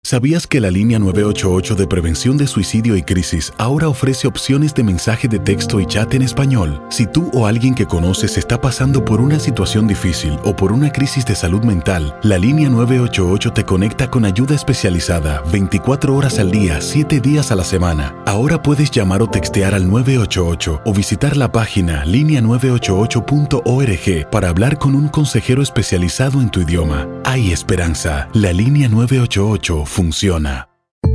¿Sabías que la línea 988 de prevención de suicidio y crisis ahora ofrece opciones de mensaje de texto y chat en español? Si tú o alguien que conoces está pasando por una situación difícil o por una crisis de salud mental, la línea 988 te conecta con ayuda especializada 24 horas al día, 7 días a la semana. Ahora puedes llamar o textear al 988 o visitar la página linea988.org para hablar con un consejero especializado en tu idioma. Hay esperanza. La línea 988 funciona.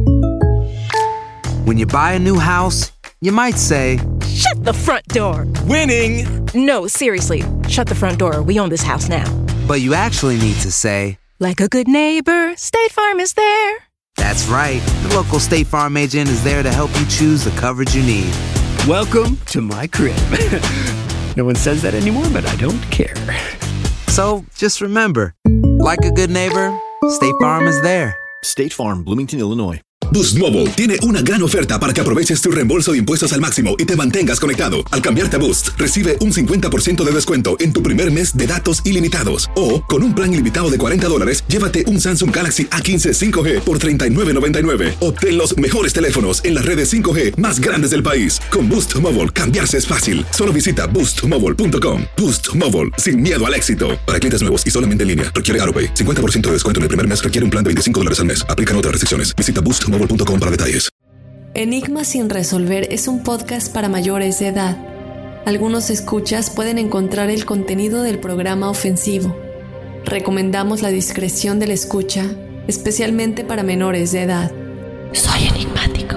When you buy a new house, you might say, "Shut the front door." Winning! No, seriously. Shut the front door. We own this house now. but you actually need to say, like a good neighbor, State Farm is there. That's right. The local State Farm agent is there to help you choose the coverage you need. Welcome to my crib. No one says that anymore, but I don't care. So, just remember, like a good neighbor, State Farm is there. State Farm, Bloomington, Illinois. Boost Mobile tiene una gran oferta para que aproveches tu reembolso de impuestos al máximo y te mantengas conectado. Al cambiarte a Boost, recibe un 50% de descuento en tu primer mes de datos ilimitados. O, con un plan ilimitado de $40, llévate un Samsung Galaxy A15 5G por $39.99. Obtén los mejores teléfonos en las redes 5G más grandes del país. Con Boost Mobile, cambiarse es fácil. Solo visita boostmobile.com. Boost Mobile, sin miedo al éxito. Para clientes nuevos y solamente en línea, requiere AutoPay. 50% de descuento en el primer mes requiere un plan de $25 al mes. Aplican otras restricciones. Visita boostmobile.com para detalles. Enigmas sin resolver es un podcast para mayores de edad. Algunos escuchas pueden encontrar el contenido del programa ofensivo. Recomendamos la discreción de la escucha, especialmente para menores de edad. Soy enigmático.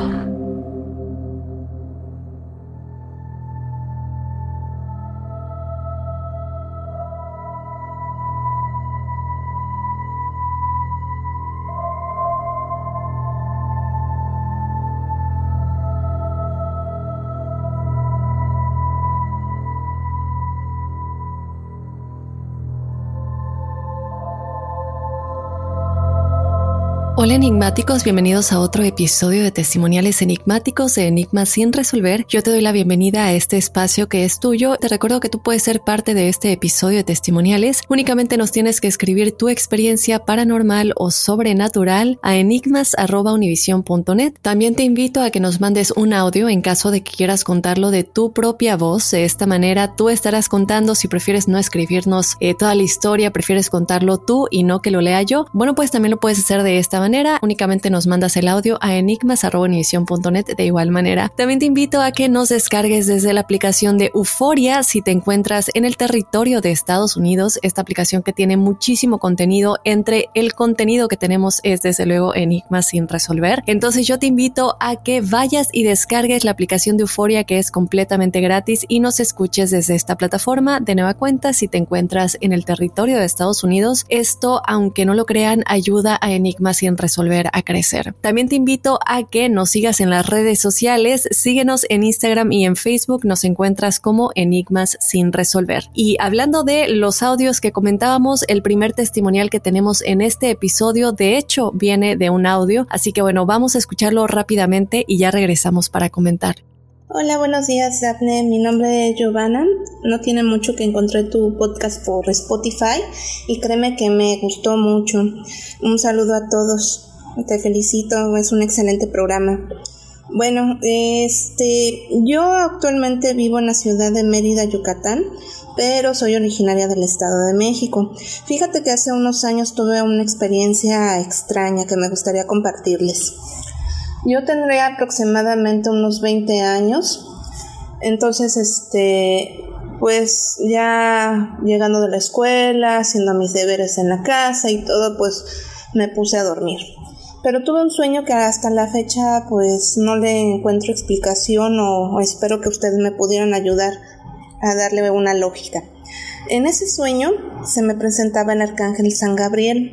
Hola enigmáticos, bienvenidos a otro episodio de Testimoniales Enigmáticos de Enigmas sin resolver. Yo te doy la bienvenida a este espacio que es tuyo. Te recuerdo que tú puedes ser parte de este episodio de Testimoniales. Únicamente nos tienes que escribir tu experiencia paranormal o sobrenatural a enigmas@univision.net. También te invito a que nos mandes un audio en caso de que quieras contarlo de tu propia voz. De esta manera tú estarás contando, si prefieres no escribirnos toda la historia, prefieres contarlo tú y no que lo lea yo. Bueno, pues también lo puedes hacer de esta manera. Únicamente nos mandas el audio a enigmas@univision.net de igual manera. También te invito a que nos descargues desde la aplicación de Euforia si te encuentras en el territorio de Estados Unidos. Esta aplicación que tiene muchísimo contenido. Entre el contenido que tenemos es desde luego Enigmas sin resolver. Entonces yo te invito a que vayas y descargues la aplicación de Euforia, que es completamente gratis, y nos escuches desde esta plataforma. De nueva cuenta, si te encuentras en el territorio de Estados Unidos, esto, aunque no lo crean, ayuda a Enigmas sin resolver a crecer. También te invito a que nos sigas en las redes sociales. Síguenos en Instagram y en Facebook. Nos encuentras como Enigmas sin resolver. Y hablando de los audios que comentábamos, el primer testimonial que tenemos en este episodio, de hecho, viene de un audio. Así que bueno, vamos a escucharlo rápidamente y ya regresamos para comentar. Hola, buenos días, Daphne. Mi nombre es Giovanna. No tiene mucho que encontré tu podcast por Spotify y créeme que me gustó mucho. Un saludo a todos. Te felicito, es un excelente programa. Bueno, yo actualmente vivo en la ciudad de Mérida, Yucatán, pero soy originaria del Estado de México. Fíjate que hace unos años tuve una experiencia extraña que me gustaría compartirles. Yo tendría aproximadamente unos 20 años, entonces pues ya llegando de la escuela, haciendo mis deberes en la casa y todo, pues me puse a dormir. Pero tuve un sueño que hasta la fecha pues no le encuentro explicación o espero que ustedes me pudieran ayudar a darle una lógica. En ese sueño se me presentaba el arcángel San Gabriel.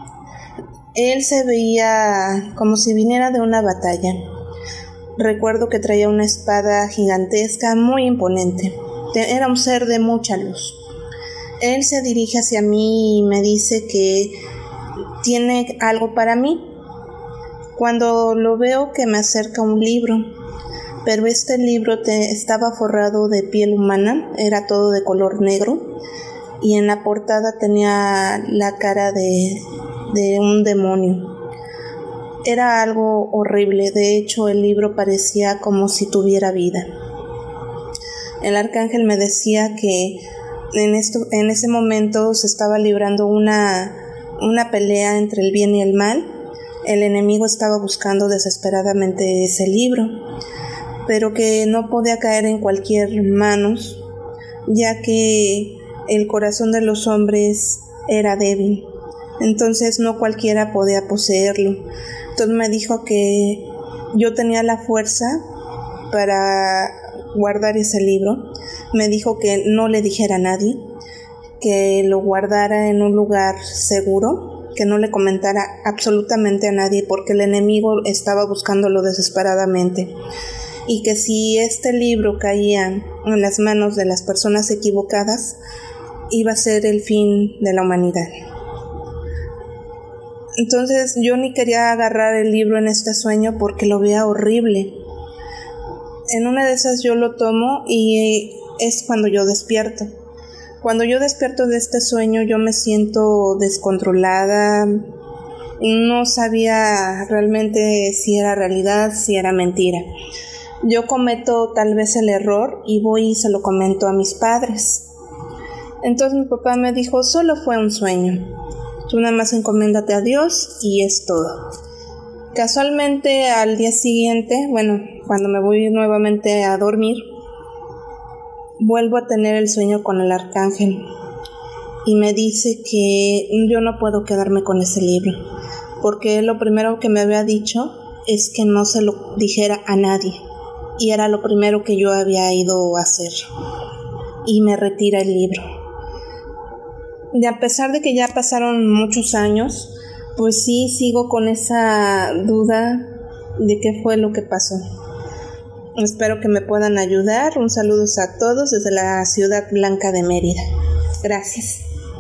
Él se veía como si viniera de una batalla. Recuerdo que traía una espada gigantesca, muy imponente. Era un ser de mucha luz. Él se dirige hacia mí y me dice que tiene algo para mí. Cuando lo veo, que me acerca un libro, pero este libro estaba forrado de piel humana, era todo de color negro, y en la portada tenía la cara de un demonio. Era algo horrible. De hecho, el libro parecía como si tuviera vida. El arcángel me decía que en ese momento se estaba librando una pelea entre el bien y el mal. El enemigo estaba buscando desesperadamente ese libro, pero que no podía caer en cualquier manos, ya que el corazón de los hombres era débil. Entonces no cualquiera podía poseerlo. Entonces me dijo que yo tenía la fuerza para guardar ese libro. Me dijo que no le dijera a nadie, que lo guardara en un lugar seguro, que no le comentara absolutamente a nadie porque el enemigo estaba buscándolo desesperadamente, y que si este libro caía en las manos de las personas equivocadas, iba a ser el fin de la humanidad. Entonces yo ni quería agarrar el libro en este sueño porque lo veía horrible. En una de esas yo lo tomo y es cuando yo despierto. Cuando yo despierto de este sueño yo me siento descontrolada. No sabía realmente si era realidad, si era mentira. Yo cometo tal vez el error y voy y se lo comento a mis padres. Entonces mi papá me dijo, solo fue un sueño. Tú nada más encomiéndate a Dios y es todo. Casualmente al día siguiente, cuando me voy nuevamente a dormir, vuelvo a tener el sueño con el arcángel y me dice que yo no puedo quedarme con ese libro, porque lo primero que me había dicho es que no se lo dijera a nadie, y era lo primero que yo había ido a hacer, y me retira el libro. Y a pesar de que ya pasaron muchos años, pues sí sigo con esa duda de qué fue lo que pasó. Espero que me puedan ayudar. Un saludo a todos desde la Ciudad Blanca de Mérida. Gracias.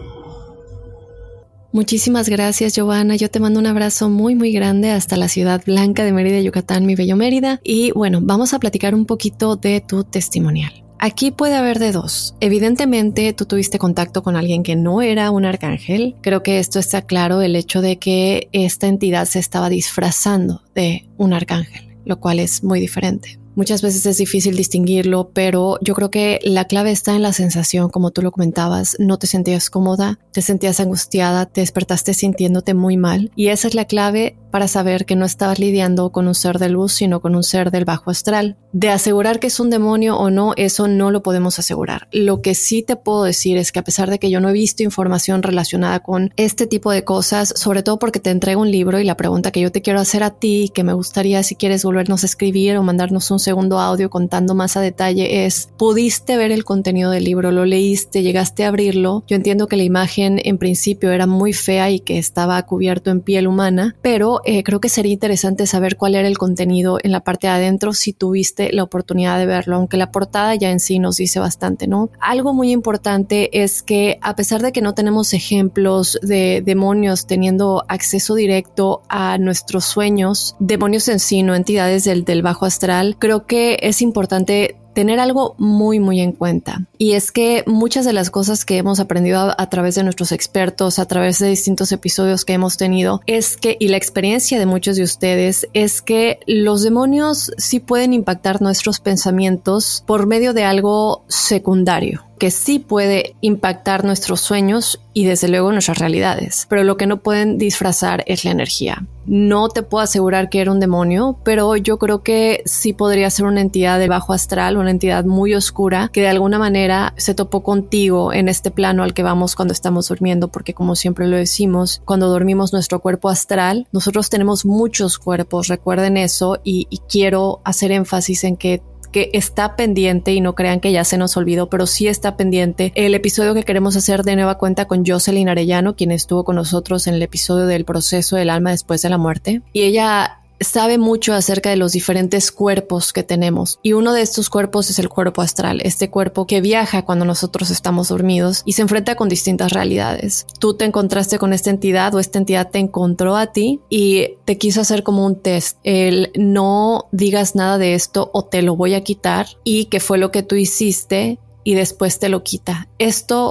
Muchísimas gracias, Giovanna. Yo te mando un abrazo muy, muy grande hasta la Ciudad Blanca de Mérida, Yucatán, mi bello Mérida. Y bueno, vamos a platicar un poquito de tu testimonial. Aquí puede haber de dos. Evidentemente, tú tuviste contacto con alguien que no era un arcángel. Creo que esto está claro, el hecho de que esta entidad se estaba disfrazando de un arcángel, lo cual es muy diferente. Muchas veces es difícil distinguirlo, pero yo creo que la clave está en la sensación, como tú lo comentabas. No te sentías cómoda, te sentías angustiada, te despertaste sintiéndote muy mal, y esa es la clave para saber que no estabas lidiando con un ser de luz, sino con un ser del bajo astral. De asegurar que es un demonio o no, eso no lo podemos asegurar. Lo que sí te puedo decir es que a pesar de que yo no he visto información relacionada con este tipo de cosas, sobre todo porque te entrego un libro, y la pregunta que yo te quiero hacer a ti, que me gustaría si quieres volvernos a escribir o mandarnos un segundo audio contando más a detalle, es: ¿pudiste ver el contenido del libro? ¿Lo leíste? ¿Llegaste a abrirlo? Yo entiendo que la imagen en principio era muy fea y que estaba cubierto en piel humana, pero creo que sería interesante saber cuál era el contenido en la parte de adentro si tuviste la oportunidad de verlo, aunque la portada ya en sí nos dice bastante, ¿no? Algo muy importante es que a pesar de que no tenemos ejemplos de demonios teniendo acceso directo a nuestros sueños, demonios en sí, no entidades del bajo astral, creo que es importante tener algo muy, muy en cuenta. Y es que muchas de las cosas que hemos aprendido a través de nuestros expertos, a través de distintos episodios que hemos tenido, es que, y la experiencia de muchos de ustedes, es que los demonios sí pueden impactar nuestros pensamientos por medio de algo secundario, que sí puede impactar nuestros sueños y desde luego nuestras realidades, pero lo que no pueden disfrazar es la energía. No te puedo asegurar que era un demonio, pero yo creo que sí podría ser una entidad de bajo astral, una entidad muy oscura que de alguna manera se topó contigo en este plano al que vamos cuando estamos durmiendo, porque como siempre lo decimos, cuando dormimos nuestro cuerpo astral, nosotros tenemos muchos cuerpos, recuerden eso, y quiero hacer énfasis en que está pendiente, y no crean que ya se nos olvidó, pero sí está pendiente el episodio que queremos hacer de nueva cuenta con Jocelyn Arellano, quien estuvo con nosotros en el episodio del proceso del alma después de la muerte, y ella sabe mucho acerca de los diferentes cuerpos que tenemos, y uno de estos cuerpos es el cuerpo astral, este cuerpo que viaja cuando nosotros estamos dormidos y se enfrenta con distintas realidades. Tú te encontraste con esta entidad, o esta entidad te encontró a ti y te quiso hacer como un test, el no digas nada de esto o te lo voy a quitar, y que fue lo que tú hiciste y después te lo quita. Esto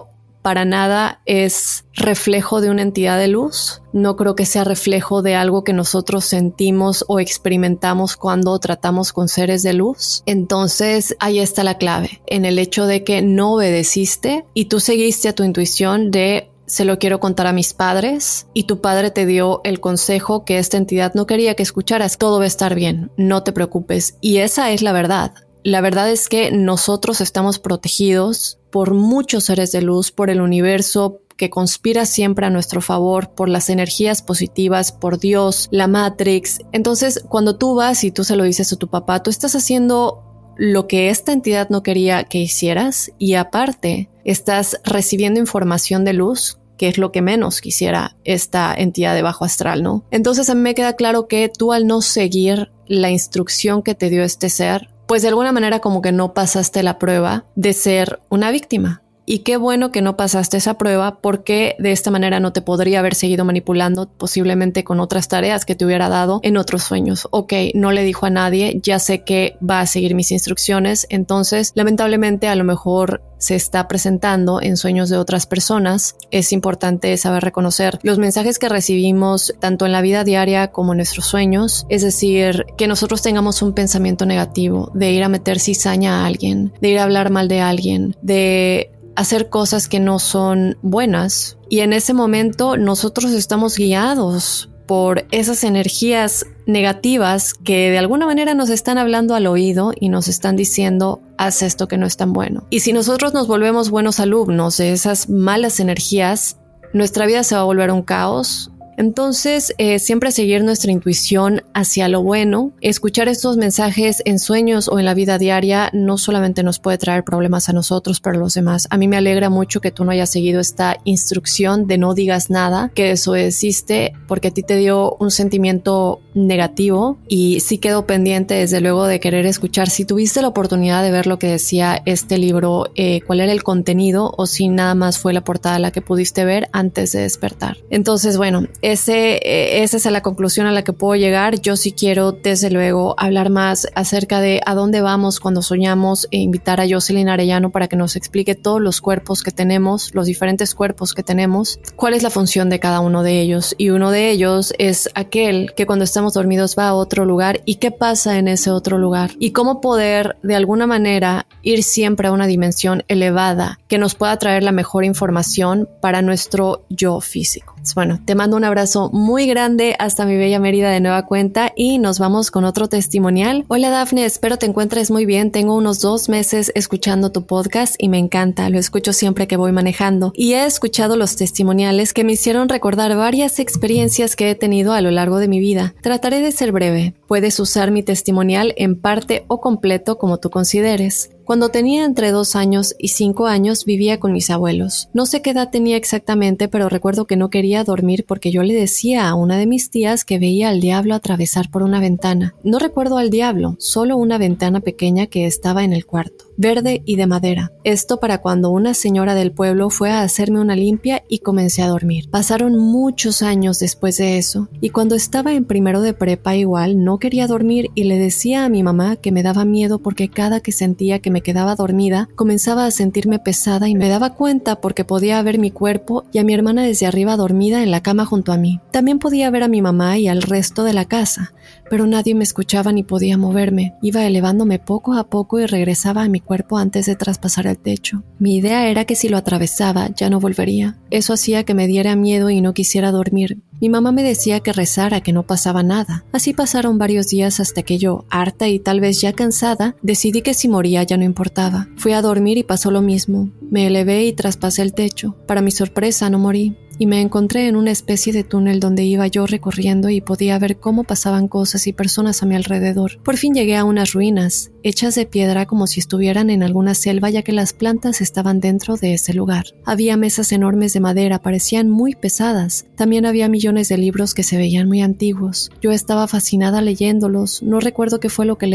para nada es reflejo de una entidad de luz. No creo que sea reflejo de algo que nosotros sentimos o experimentamos cuando tratamos con seres de luz. Entonces, ahí está la clave, en el hecho de que no obedeciste y tú seguiste a tu intuición de se lo quiero contar a mis padres y tu padre te dio el consejo que esta entidad no quería que escucharas. Todo va a estar bien, no te preocupes. Y esa es la verdad. La verdad es que nosotros estamos protegidos por muchos seres de luz, por el universo que conspira siempre a nuestro favor, por las energías positivas, por Dios, la Matrix. Entonces, cuando tú vas y tú se lo dices a tu papá, tú estás haciendo lo que esta entidad no quería que hicieras y aparte estás recibiendo información de luz, que es lo que menos quisiera esta entidad de bajo astral, ¿no? Entonces a mí me queda claro que tú al no seguir la instrucción que te dio este ser, pues de alguna manera como que no pasaste la prueba de ser una víctima. Y qué bueno que no pasaste esa prueba porque de esta manera no te podría haber seguido manipulando posiblemente con otras tareas que te hubiera dado en otros sueños. Ok, no le dijo a nadie, ya sé que va a seguir mis instrucciones, entonces lamentablemente a lo mejor se está presentando en sueños de otras personas. Es importante saber reconocer los mensajes que recibimos tanto en la vida diaria como en nuestros sueños, es decir, que nosotros tengamos un pensamiento negativo de ir a meter cizaña a alguien, de ir a hablar mal de alguien, de hacer cosas que no son buenas y en ese momento nosotros estamos guiados por esas energías negativas que de alguna manera nos están hablando al oído y nos están diciendo haz esto que no es tan bueno. Y si nosotros nos volvemos buenos alumnos de esas malas energías, nuestra vida se va a volver un caos. Entonces, siempre seguir nuestra intuición hacia lo bueno. Escuchar estos mensajes en sueños o en la vida diaria no solamente nos puede traer problemas a nosotros, pero a los demás. A mí me alegra mucho que tú no hayas seguido esta instrucción de no digas nada, que desobedeciste porque a ti te dio un sentimiento negativo y sí quedó pendiente desde luego de querer escuchar. Si tuviste la oportunidad de ver lo que decía este libro, cuál era el contenido o si nada más fue la portada la que pudiste ver antes de despertar. Entonces, bueno, esa es la conclusión a la que puedo llegar. Yo sí quiero, desde luego, hablar más acerca de a dónde vamos cuando soñamos e invitar a Jocelyn Arellano para que nos explique todos los cuerpos que tenemos, los diferentes cuerpos que tenemos, cuál es la función de cada uno de ellos. Y uno de ellos es aquel que cuando estamos dormidos va a otro lugar y qué pasa en ese otro lugar y cómo poder de alguna manera ir siempre a una dimensión elevada que nos pueda traer la mejor información para nuestro yo físico. Bueno, te mando un abrazo muy grande hasta mi bella Mérida de nueva cuenta y nos vamos con otro testimonial. Hola Dafne, espero te encuentres muy bien. Tengo unos 2 meses escuchando tu podcast y me encanta. Lo escucho siempre que voy manejando y he escuchado los testimoniales que me hicieron recordar varias experiencias que he tenido a lo largo de mi vida. Trataré de ser breve. Puedes usar mi testimonial en parte o completo como tú consideres. Cuando tenía entre 2 años y 5 años vivía con mis abuelos. No sé qué edad tenía exactamente, pero recuerdo que no quería dormir porque yo le decía a una de mis tías que veía al diablo atravesar por una ventana. No recuerdo al diablo, solo una ventana pequeña que estaba en el cuarto, verde y de madera. Esto para cuando una señora del pueblo fue a hacerme una limpia y comencé a dormir. Pasaron muchos años después de eso y cuando estaba en primero de prepa igual no quería dormir y le decía a mi mamá que me daba miedo porque cada que sentía que me quedaba dormida, comenzaba a sentirme pesada y me daba cuenta porque podía ver mi cuerpo y a mi hermana desde arriba dormida en la cama junto a mí. También podía ver a mi mamá y al resto de la casa, pero nadie me escuchaba ni podía moverme. Iba elevándome poco a poco y regresaba a mi cuerpo antes de traspasar el techo. Mi idea era que si lo atravesaba ya no volvería. Eso hacía que me diera miedo y no quisiera dormir. Mi mamá me decía que rezara, que no pasaba nada. Así pasaron varios días hasta que yo, harta y tal vez ya cansada, decidí que si moría ya no importaba. Fui a dormir y pasó lo mismo. Me elevé y traspasé el techo. Para mi sorpresa no morí. Y me encontré en una especie de túnel donde iba yo recorriendo y podía ver cómo pasaban cosas y personas a mi alrededor. Por fin llegué a unas ruinas, hechas de piedra como si estuvieran en alguna selva ya que las plantas estaban dentro de ese lugar. Había mesas enormes de madera, parecían muy pesadas. También había millones de libros que se veían muy antiguos. Yo estaba fascinada leyéndolos, no recuerdo qué fue lo que leí.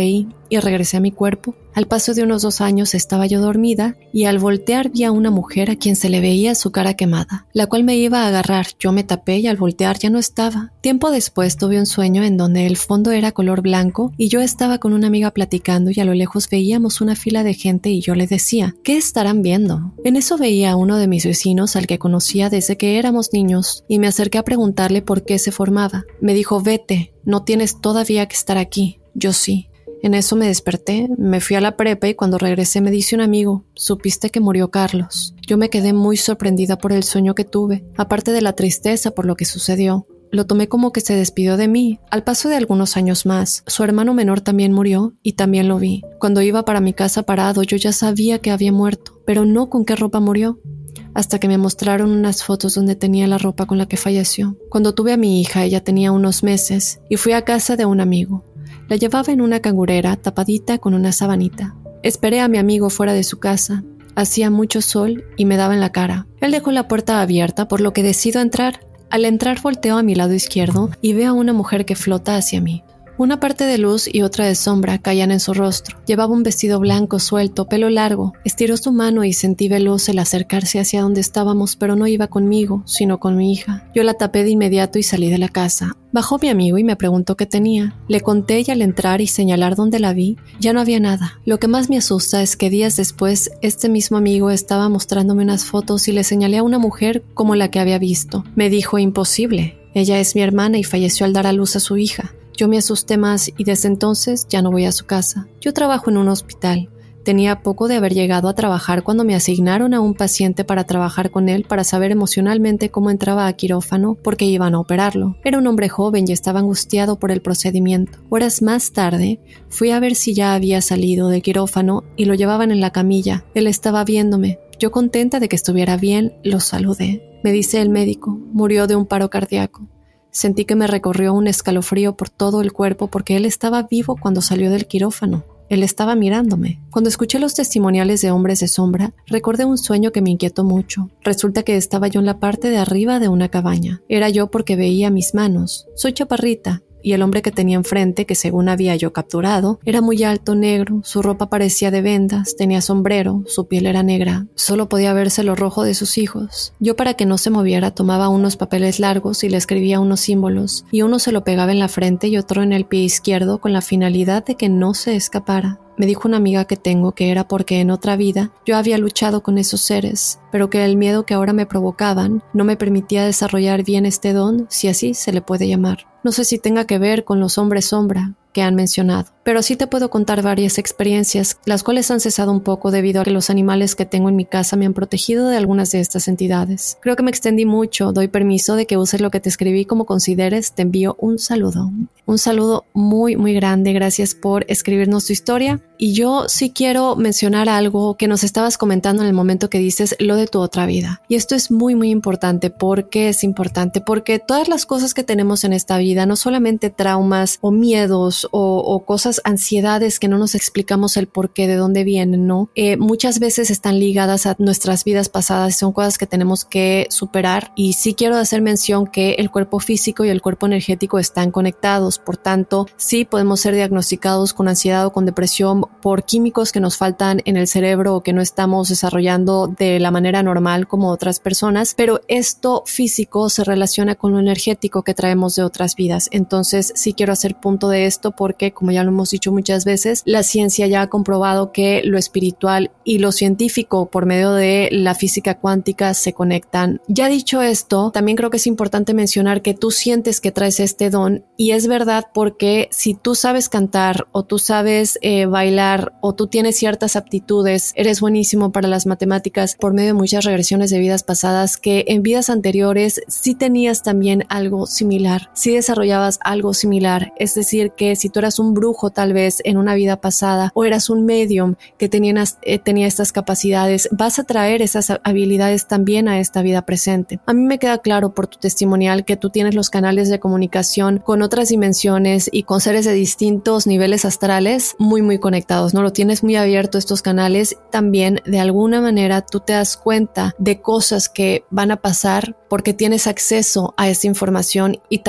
y regresé a mi cuerpo. Al paso de unos 2 años estaba yo dormida y al voltear vi a una mujer a quien se le veía su cara quemada, la cual me iba a agarrar. Yo me tapé y al voltear ya no estaba. Tiempo después tuve un sueño en donde el fondo era color blanco y yo estaba con una amiga platicando y a lo lejos veíamos una fila de gente y yo le decía, ¿qué estarán viendo? En eso veía a uno de mis vecinos al que conocía desde que éramos niños y me acerqué a preguntarle por qué se formaba. Me dijo, vete, no tienes todavía que estar aquí. Yo sí. En eso me desperté, me fui a la prepa y cuando regresé me dice un amigo, ¿supiste que murió Carlos? Yo me quedé muy sorprendida por el sueño que tuve, aparte de la tristeza por lo que sucedió. Lo tomé como que se despidió de mí. Al paso de algunos años más, su hermano menor también murió y también lo vi. Cuando iba para mi casa parado, yo ya sabía que había muerto, pero no con qué ropa murió. Hasta que me mostraron unas fotos donde tenía la ropa con la que falleció. Cuando tuve a mi hija, ella tenía unos meses y fui a casa de un amigo. La llevaba en una cangurera tapadita con una sabanita. Esperé a mi amigo fuera de su casa. Hacía mucho sol y me daba en la cara. Él dejó la puerta abierta, por lo que decido entrar. Al entrar volteo a mi lado izquierdo y veo a una mujer que flota hacia mí. Una parte de luz y otra de sombra caían en su rostro. Llevaba un vestido blanco suelto, pelo largo. Estiró su mano y sentí veloz el acercarse hacia donde estábamos, pero no iba conmigo, sino con mi hija. Yo la tapé de inmediato y salí de la casa. Bajó mi amigo y me preguntó qué tenía. Le conté y al entrar y señalar donde la vi, ya no había nada. Lo que más me asusta es que días después, este mismo amigo estaba mostrándome unas fotos y le señalé a una mujer como la que había visto. Me dijo, imposible. Ella es mi hermana y falleció al dar a luz a su hija. Yo me asusté más y desde entonces ya no voy a su casa. Yo trabajo en un hospital. Tenía poco de haber llegado a trabajar cuando me asignaron a un paciente para trabajar con él para saber emocionalmente cómo entraba a quirófano porque iban a operarlo. Era un hombre joven y estaba angustiado por el procedimiento. Horas más tarde, fui a ver si ya había salido del quirófano y lo llevaban en la camilla. Él estaba viéndome. Yo contenta de que estuviera bien, lo saludé. Me dice el médico, murió de un paro cardíaco. Sentí que me recorrió un escalofrío por todo el cuerpo porque él estaba vivo cuando salió del quirófano. Él estaba mirándome. Cuando escuché los testimoniales de hombres de sombra, recordé un sueño que me inquietó mucho. Resulta que estaba yo en la parte de arriba de una cabaña. Era yo porque veía mis manos. Soy chaparrita. Y el hombre que tenía enfrente, que según había yo capturado, era muy alto, negro, su ropa parecía de vendas, tenía sombrero, su piel era negra, solo podía verse lo rojo de sus hijos. Yo, para que no se moviera, tomaba unos papeles largos y le escribía unos símbolos, y uno se lo pegaba en la frente y otro en el pie izquierdo con la finalidad de que no se escapara. Me dijo una amiga que tengo que era porque en otra vida yo había luchado con esos seres, pero que el miedo que ahora me provocaban no me permitía desarrollar bien este don, si así se le puede llamar. No sé si tenga que ver con los hombres sombra que han mencionado, pero sí te puedo contar varias experiencias, las cuales han cesado un poco debido a que los animales que tengo en mi casa me han protegido de algunas de estas entidades. Creo que me extendí mucho, doy permiso de que uses lo que te escribí como consideres, te envío un saludo. Un saludo muy muy grande, gracias por escribirnos tu historia. Y yo sí quiero mencionar algo que nos estabas comentando en el momento que dices lo de tu otra vida. Y esto es muy muy importante. ¿Por qué es importante? Porque todas las cosas que tenemos en esta vida, no solamente traumas o miedos o cosas, ansiedades que no nos explicamos el por qué, de dónde vienen, ¿no? Muchas veces están ligadas a nuestras vidas pasadas, son cosas que tenemos que superar. Y sí quiero hacer mención que el cuerpo físico y el cuerpo energético están conectados. Por tanto, sí podemos ser diagnosticados con ansiedad o con depresión por químicos que nos faltan en el cerebro o que no estamos desarrollando de la manera normal como otras personas, pero esto físico se relaciona con lo energético que traemos de otras vidas. Entonces sí quiero hacer punto de esto porque, como ya lo hemos dicho muchas veces, la ciencia ya ha comprobado que lo espiritual y lo científico por medio de la física cuántica se conectan. Ya dicho esto, también creo que es importante mencionar que tú sientes que traes este don, y es verdad, porque si tú sabes cantar o tú sabes bailar o tú tienes ciertas aptitudes, eres buenísimo para las matemáticas por medio de muchas regresiones de vidas pasadas, que en vidas anteriores sí tenías también algo similar, sí desarrollabas algo similar. Es decir, que si tú eras un brujo tal vez en una vida pasada o eras un medium que tenía estas capacidades, vas a traer esas habilidades también a esta vida presente. A mí me queda claro por tu testimonial que tú tienes los canales de comunicación con otras dimensiones y con seres de distintos niveles astrales muy muy conectados, ¿no? Lo tienes muy abierto estos canales. También de alguna manera tú te das cuenta de cosas que van a pasar porque tienes acceso a esta información, y también puedes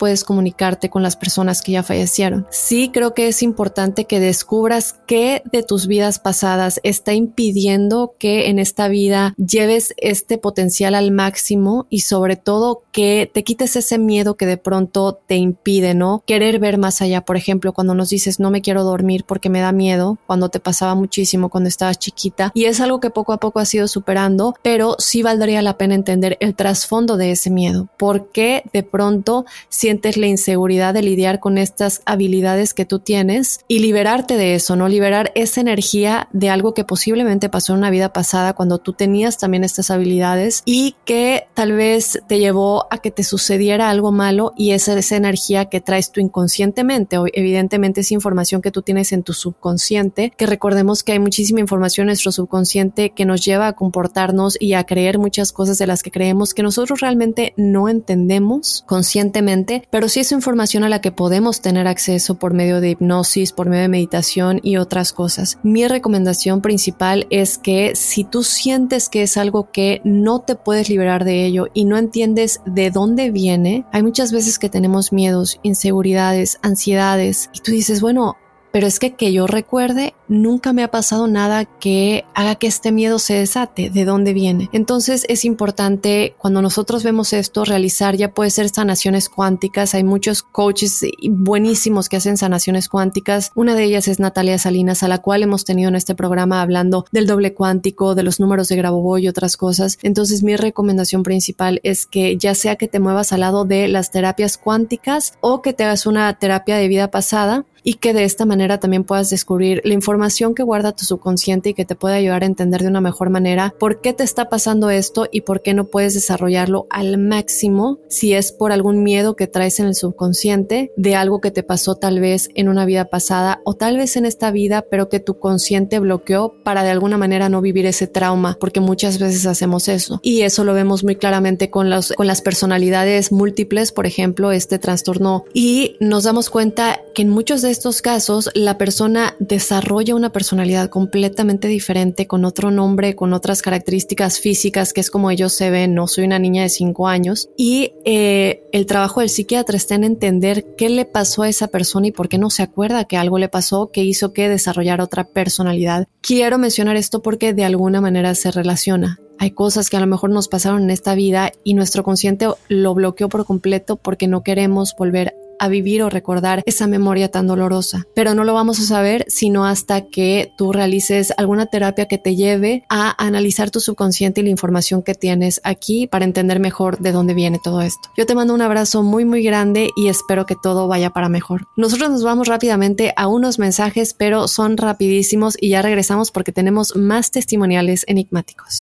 puedes comunicarte con las personas que ya fallecieron. Sí creo que es importante que descubras qué de tus vidas pasadas está impidiendo que en esta vida lleves este potencial al máximo y sobre todo que te quites ese miedo que de pronto te impide, ¿no? Querer ver más allá. Por ejemplo, cuando nos dices no me quiero dormir porque me da miedo, cuando te pasaba muchísimo cuando estabas chiquita, y es algo que poco a poco has ido superando, pero sí valdría la pena entender el trasfondo de ese miedo. ¿Por qué de pronto sientes la inseguridad de lidiar con estas habilidades que tú tienes y liberarte de eso, ¿no? Liberar esa energía de algo que posiblemente pasó en una vida pasada cuando tú tenías también estas habilidades y que tal vez te llevó a que te sucediera algo malo, y esa energía que traes tú inconscientemente, o evidentemente es información que tú tienes en tu subconsciente, que recordemos que hay muchísima información en nuestro subconsciente que nos lleva a comportarnos y a creer muchas cosas de las que creemos que nosotros realmente no entendemos conscientemente, pero sí es información a la que podemos tener acceso por medio de hipnosis, por medio de meditación y otras cosas. Mi recomendación principal es que si tú sientes que es algo que no te puedes liberar de ello y no entiendes de dónde viene, hay muchas veces que tenemos miedos, inseguridades, ansiedades, y tú dices, bueno, pero es que yo recuerde, nunca me ha pasado nada que haga que este miedo se desate. ¿De dónde viene? Entonces es importante cuando nosotros vemos esto, realizar, ya puede ser sanaciones cuánticas. Hay muchos coaches buenísimos que hacen sanaciones cuánticas. Una de ellas es Natalia Salinas, a la cual hemos tenido en este programa hablando del doble cuántico, de los números de Grabovoi y otras cosas. Entonces mi recomendación principal es que ya sea que te muevas al lado de las terapias cuánticas o que te hagas una terapia de vida pasada, y que de esta manera también puedas descubrir la información que guarda tu subconsciente y que te puede ayudar a entender de una mejor manera por qué te está pasando esto y por qué no puedes desarrollarlo al máximo, si es por algún miedo que traes en el subconsciente de algo que te pasó tal vez en una vida pasada o tal vez en esta vida, pero que tu consciente bloqueó para de alguna manera no vivir ese trauma, porque muchas veces hacemos eso, y eso lo vemos muy claramente con las personalidades múltiples, por ejemplo, este trastorno, y nos damos cuenta que en muchos de estos casos la persona desarrolla una personalidad completamente diferente, con otro nombre, con otras características físicas, que es como ellos se ven. No soy una niña de 5 años, y el trabajo del psiquiatra está en entender qué le pasó a esa persona y por qué no se acuerda que algo le pasó que hizo que desarrollara otra personalidad. Quiero mencionar esto porque de alguna manera se relaciona. Hay cosas que a lo mejor nos pasaron en esta vida y nuestro consciente lo bloqueó por completo porque no queremos volver a vivir o recordar esa memoria tan dolorosa. Pero no lo vamos a saber sino hasta que tú realices alguna terapia que te lleve a analizar tu subconsciente y la información que tienes aquí para entender mejor de dónde viene todo esto. Yo te mando un abrazo muy muy grande y espero que todo vaya para mejor. Nosotros nos vamos rápidamente a unos mensajes, pero son rapidísimos, y ya regresamos porque tenemos más testimoniales enigmáticos.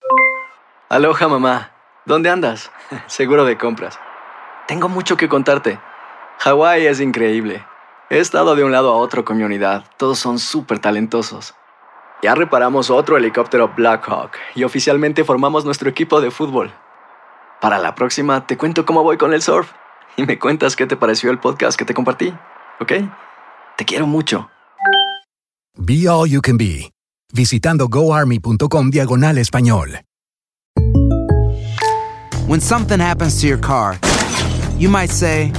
Aloha, mamá. ¿Dónde andas? Seguro de compras. Tengo mucho que contarte. Hawái es increíble. He estado de un lado a otro con mi unidad. Todos son súper talentosos. Ya reparamos otro helicóptero Blackhawk y oficialmente formamos nuestro equipo de fútbol. Para la próxima te cuento cómo voy con el surf y me cuentas qué te pareció el podcast que te compartí, ¿ok? Te quiero mucho. Be All You Can Be. Visitando goarmy.com/español. When something happens to your car, you might say,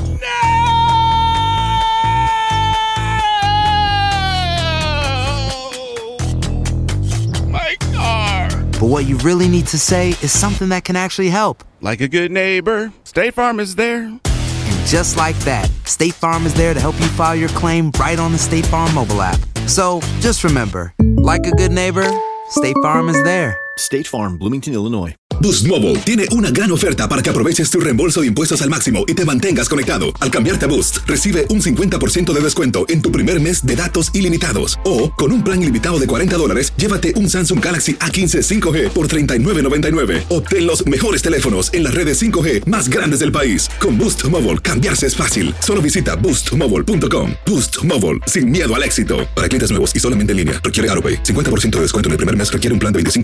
but what you really need to say is something that can actually help. Like a good neighbor, State Farm is there. And just like that, State Farm is there to help you file your claim right on the State Farm mobile app. So just remember, like a good neighbor, State Farm is there. State Farm, Bloomington, Illinois. Boost Mobile tiene una gran oferta para que aproveches tu reembolso de impuestos al máximo y te mantengas conectado. Al cambiarte a Boost, recibe un 50% de descuento en tu primer mes de datos ilimitados. O, con un plan ilimitado de $40, llévate un Samsung Galaxy A15 5G por $39.99. Obtén los mejores teléfonos en las redes 5G más grandes del país. Con Boost Mobile, cambiarse es fácil. Solo visita boostmobile.com. Boost Mobile, sin miedo al éxito. Para clientes nuevos y solamente en línea, requiere AutoPay. 50% de descuento en el primer mes requiere un plan de $25 al mes.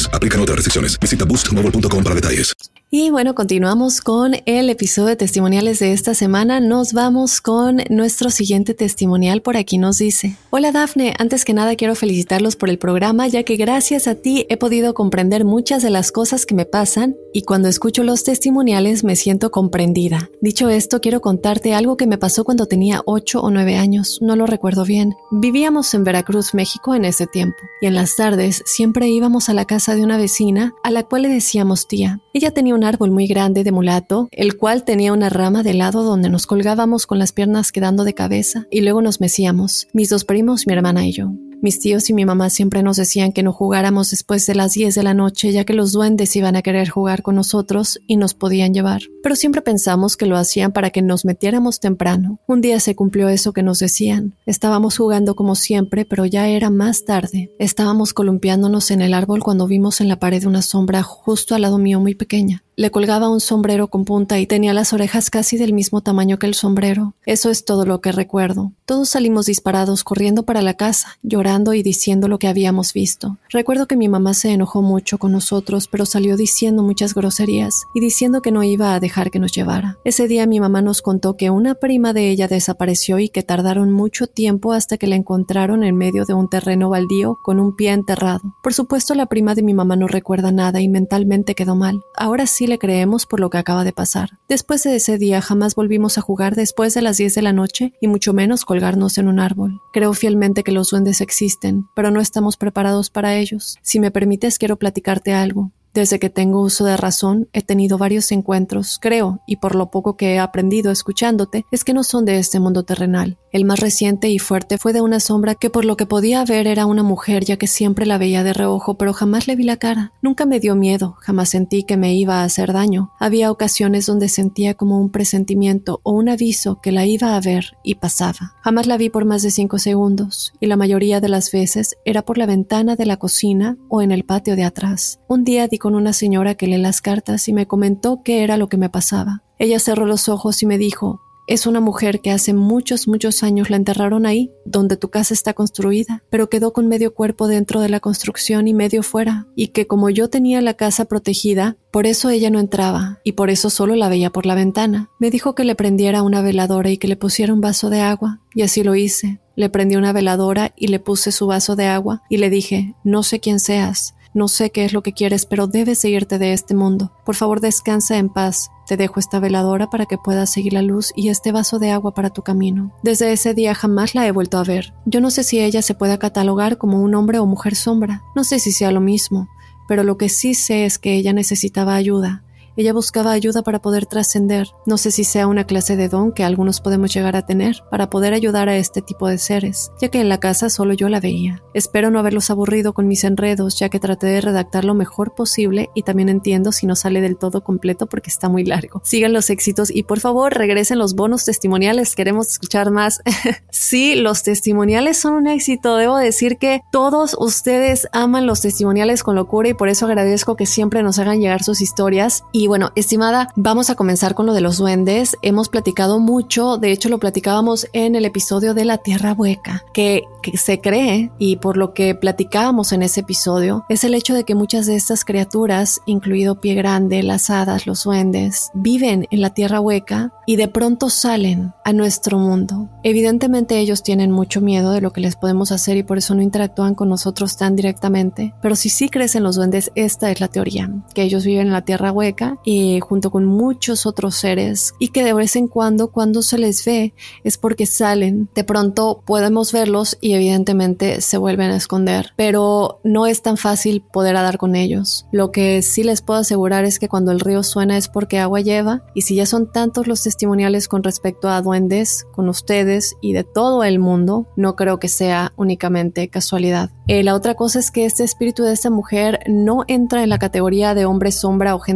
dólares. Aplican otras restricciones. Visita boostmobile.com para detalles. Y bueno, continuamos con el episodio de testimoniales de esta semana. Nos vamos con nuestro siguiente testimonial. Por aquí nos dice: Hola Dafne, antes que nada quiero felicitarlos por el programa, ya que gracias a ti he podido comprender muchas de las cosas que me pasan y cuando escucho los testimoniales me siento comprendida. Dicho esto, quiero contarte algo que me pasó cuando tenía 8 o 9 años, no lo recuerdo bien. Vivíamos en Veracruz, México en ese tiempo, y en las tardes siempre íbamos a la casa de una vecina a la cual le decíamos tía. Ella tenía un árbol muy grande de mulato, el cual tenía una rama de lado donde nos colgábamos con las piernas quedando de cabeza y luego nos mecíamos, mis 2 primos, mi hermana y yo. Mis tíos y mi mamá siempre nos decían que no jugáramos después de las 10 de la noche, ya que los duendes iban a querer jugar con nosotros y nos podían llevar. Pero siempre pensamos que lo hacían para que nos metiéramos temprano. Un día se cumplió eso que nos decían. Estábamos jugando como siempre, pero ya era más tarde. Estábamos columpiándonos en el árbol cuando vimos en la pared una sombra justo al lado mío muy pequeña. Le colgaba un sombrero con punta y tenía las orejas casi del mismo tamaño que el sombrero. Eso es todo lo que recuerdo. Todos salimos disparados corriendo para la casa, llorando y diciendo lo que habíamos visto. Recuerdo que mi mamá se enojó mucho con nosotros, pero salió diciendo muchas groserías y diciendo que no iba a dejar que nos llevara. Ese día mi mamá nos contó que una prima de ella desapareció y que tardaron mucho tiempo hasta que la encontraron en medio de un terreno baldío con un pie enterrado. Por supuesto, la prima de mi mamá no recuerda nada y mentalmente quedó mal. Ahora sí le creemos por lo que acaba de pasar. Después de ese día jamás volvimos a jugar después de las 10 de la noche y mucho menos colgarnos en un árbol. Creo fielmente que los duendes existen, pero no estamos preparados para ellos. Si me permites, quiero platicarte algo. Desde que tengo uso de razón, he tenido varios encuentros, creo, y por lo poco que he aprendido escuchándote, es que no son de este mundo terrenal. El más reciente y fuerte fue de una sombra que por lo que podía ver era una mujer, ya que siempre la veía de reojo, pero jamás le vi la cara. Nunca me dio miedo, jamás sentí que me iba a hacer daño. Había ocasiones donde sentía como un presentimiento o un aviso que la iba a ver y pasaba. Jamás la vi por más de 5 segundos, y la mayoría de las veces era por la ventana de la cocina o en el patio de atrás. Un día di con una señora que lee las cartas y me comentó qué era lo que me pasaba. Ella cerró los ojos y me dijo: es una mujer que hace muchos años la enterraron ahí, donde tu casa está construida, pero quedó con medio cuerpo dentro de la construcción y medio fuera, y que como yo tenía la casa protegida, por eso ella no entraba, y por eso solo la veía por la ventana. Me dijo que le prendiera una veladora y que le pusiera un vaso de agua, y así lo hice. Le prendí una veladora y le puse su vaso de agua, y le dije: no sé quién seas, no sé qué es lo que quieres, pero debes de irte de este mundo. Por favor, descansa en paz. Te dejo esta veladora para que puedas seguir la luz y este vaso de agua para tu camino. Desde ese día jamás la he vuelto a ver. Yo no sé si ella se pueda catalogar como un hombre o mujer sombra. No sé si sea lo mismo, pero lo que sí sé es que ella necesitaba ayuda. Ella buscaba ayuda para poder trascender. No sé si sea una clase de don que algunos podemos llegar a tener para poder ayudar a este tipo de seres, ya que en la casa solo yo la veía. Espero no haberlos aburrido con mis enredos, ya que traté de redactar lo mejor posible y también entiendo si no sale del todo completo porque está muy largo. Sigan los éxitos y por favor regresen los bonus testimoniales, queremos escuchar más. Sí, los testimoniales son un éxito. Debo decir que todos ustedes aman los testimoniales con locura y por eso agradezco que siempre nos hagan llegar sus historias. Y bueno, estimada, vamos a comenzar con lo de los duendes. Hemos platicado mucho, de hecho lo platicábamos en el episodio de la Tierra Hueca, que se cree, y por lo que platicábamos en ese episodio, es el hecho de que muchas de estas criaturas, incluido Pie Grande, las hadas, los duendes, viven en la Tierra Hueca y de pronto salen a nuestro mundo. Evidentemente ellos tienen mucho miedo de lo que les podemos hacer y por eso no interactúan con nosotros tan directamente, pero si sí crecen los duendes, esta es la teoría, que ellos viven en la Tierra Hueca y junto con muchos otros seres y que de vez en cuando se les ve es porque salen. De pronto podemos verlos y evidentemente se vuelven a esconder, pero no es tan fácil poder dar con ellos. Lo que sí les puedo asegurar es que cuando el río suena es porque agua lleva, y si ya son tantos los testimoniales con respecto a duendes con ustedes y de todo el mundo, no creo que sea únicamente casualidad. La otra cosa es que este espíritu de esta mujer no entra en la categoría de hombre sombra o gente sombra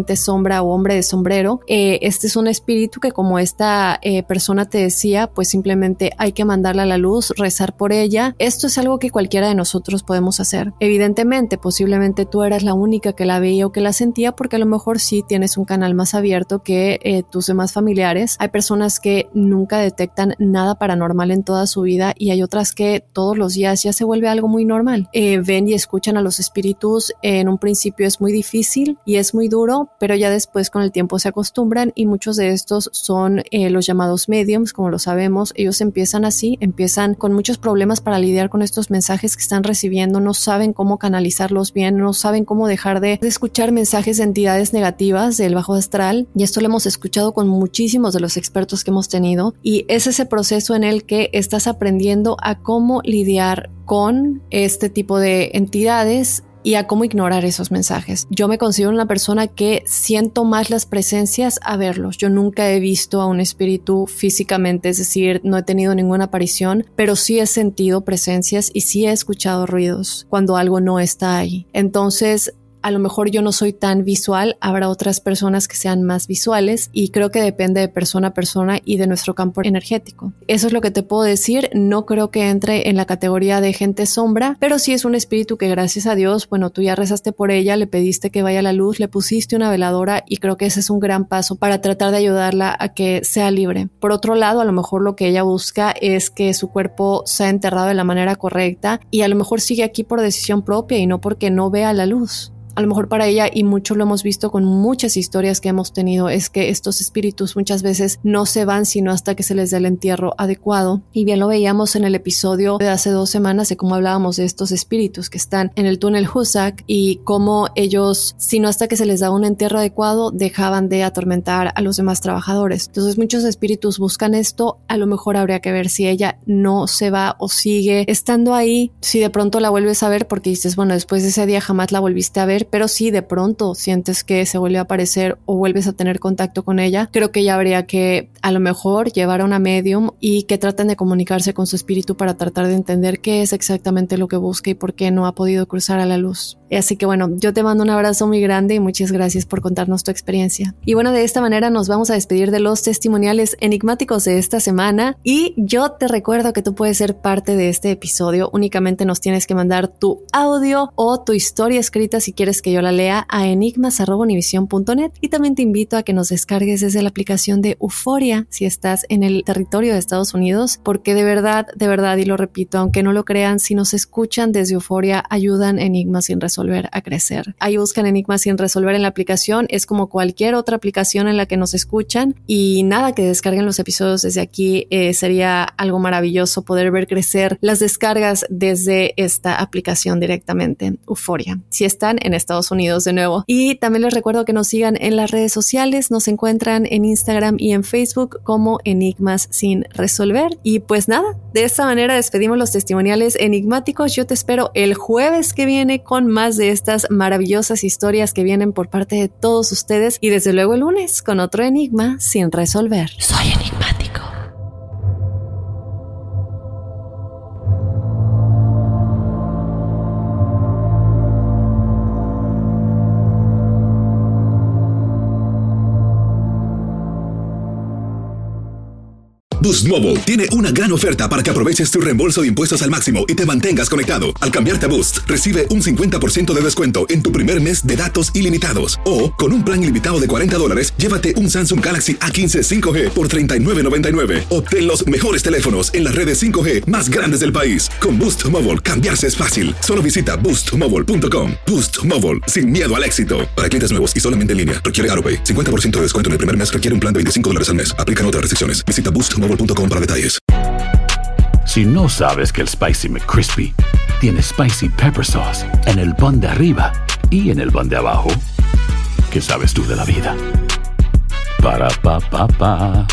sombra o hombre de sombrero, este es un espíritu que, como esta persona te decía, pues simplemente hay que mandarla a la luz, rezar por ella. Esto es algo que cualquiera de nosotros podemos hacer. Evidentemente, posiblemente tú eras la única que la veía o que la sentía, porque a lo mejor sí tienes un canal más abierto que tus demás familiares. Hay personas que nunca detectan nada paranormal en toda su vida y hay otras que todos los días ya se vuelve algo muy normal. Ven y escuchan a los espíritus. En un principio es muy difícil y es muy duro, pero ya después con el tiempo se acostumbran, y muchos de estos son los llamados mediums, como lo sabemos. Ellos empiezan con muchos problemas para lidiar con estos mensajes que están recibiendo, no saben cómo canalizarlos bien, no saben cómo dejar de escuchar mensajes de entidades negativas del bajo astral, y esto lo hemos escuchado con muchísimos de los expertos que hemos tenido, y es ese proceso en el que estás aprendiendo a cómo lidiar con este tipo de entidades y a cómo ignorar esos mensajes. Yo me considero una persona que siento más las presencias a verlos. Yo nunca he visto a un espíritu físicamente, es decir, no he tenido ninguna aparición, pero sí he sentido presencias y sí he escuchado ruidos cuando algo no está ahí. Entonces, a lo mejor yo no soy tan visual, habrá otras personas que sean más visuales, y creo que depende de persona a persona y de nuestro campo energético. Eso es lo que te puedo decir. No creo que entre en la categoría de gente sombra, pero sí es un espíritu que, gracias a Dios, bueno, tú ya rezaste por ella, le pediste que vaya a la luz, le pusiste una veladora, y creo que ese es un gran paso para tratar de ayudarla a que sea libre. Por otro lado, a lo mejor lo que ella busca es que su cuerpo sea enterrado de la manera correcta, y a lo mejor sigue aquí por decisión propia y no porque no vea la luz. A lo mejor para ella, y mucho lo hemos visto con muchas historias que hemos tenido, es que estos espíritus muchas veces no se van sino hasta que se les dé el entierro adecuado. Y bien lo veíamos en el episodio de hace 2 semanas de cómo hablábamos de estos espíritus que están en el túnel Hoosac, y cómo ellos, sino hasta que se les da un entierro adecuado, dejaban de atormentar a los demás trabajadores. Entonces muchos espíritus buscan esto. A lo mejor habría que ver si ella no se va o sigue estando ahí. Si de pronto la vuelves a ver, porque dices, bueno, después de ese día jamás la volviste a ver, pero si de pronto sientes que se vuelve a aparecer o vuelves a tener contacto con ella, creo que ya habría que a lo mejor llevar a una medium y que traten de comunicarse con su espíritu para tratar de entender qué es exactamente lo que busca y por qué no ha podido cruzar a la luz. Así que bueno, yo te mando un abrazo muy grande y muchas gracias por contarnos tu experiencia. Y bueno, de esta manera nos vamos a despedir de los testimoniales enigmáticos de esta semana, y yo te recuerdo que tú puedes ser parte de este episodio. Únicamente nos tienes que mandar tu audio o tu historia escrita, si quieres que yo la lea, a enigmas@univision.net, y también te invito a que nos descargues desde la aplicación de Euforia si estás en el territorio de Estados Unidos, porque de verdad, y lo repito, aunque no lo crean, si nos escuchan desde Euforia, ayudan Enigmas sin resolver a crecer. Ahí buscan Enigmas sin resolver en la aplicación, es como cualquier otra aplicación en la que nos escuchan, y nada, que descarguen los episodios desde aquí. Sería algo maravilloso poder ver crecer las descargas desde esta aplicación directamente, Euforia, si están en Estados Unidos de nuevo. Y también les recuerdo que nos sigan en las redes sociales. Nos encuentran en Instagram y en Facebook como Enigmas sin resolver. Y pues nada, de esta manera despedimos los testimoniales enigmáticos. Yo te espero el jueves que viene con más de estas maravillosas historias que vienen por parte de todos ustedes, y desde luego el lunes con otro enigma sin resolver. Soy enigmático. Boost Mobile tiene una gran oferta para que aproveches tu reembolso de impuestos al máximo y te mantengas conectado. Al cambiarte a Boost, recibe un 50% de descuento en tu primer mes de datos ilimitados. O, con un plan ilimitado de $40, llévate un Samsung Galaxy A15 5G por $39.99. Obtén los mejores teléfonos en las redes 5G más grandes del país. Con Boost Mobile, cambiarse es fácil. Solo visita boostmobile.com. Boost Mobile, sin miedo al éxito. Para clientes nuevos y solamente en línea, requiere AutoPay. 50% de descuento en el primer mes requiere un plan de $25 al mes. Aplican otras restricciones. Visita boostmobile.com para detalles. Si no sabes que el Spicy McCrispy tiene Spicy Pepper Sauce en el pan de arriba y en el pan de abajo, ¿qué sabes tú de la vida? Para, pa, pa, pa.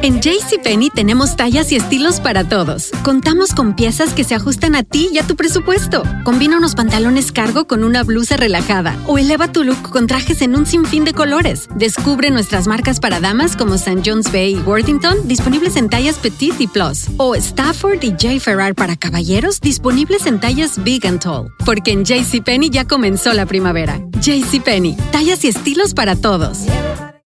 En JCPenney tenemos tallas y estilos para todos. Contamos con piezas que se ajustan a ti y a tu presupuesto. Combina unos pantalones cargo con una blusa relajada o eleva tu look con trajes en un sinfín de colores. Descubre nuestras marcas para damas como St. John's Bay y Worthington, disponibles en tallas Petite y Plus. O Stafford y J. Ferrar para caballeros, disponibles en tallas Big and Tall. Porque en JCPenney ya comenzó la primavera. JCPenney, tallas y estilos para todos.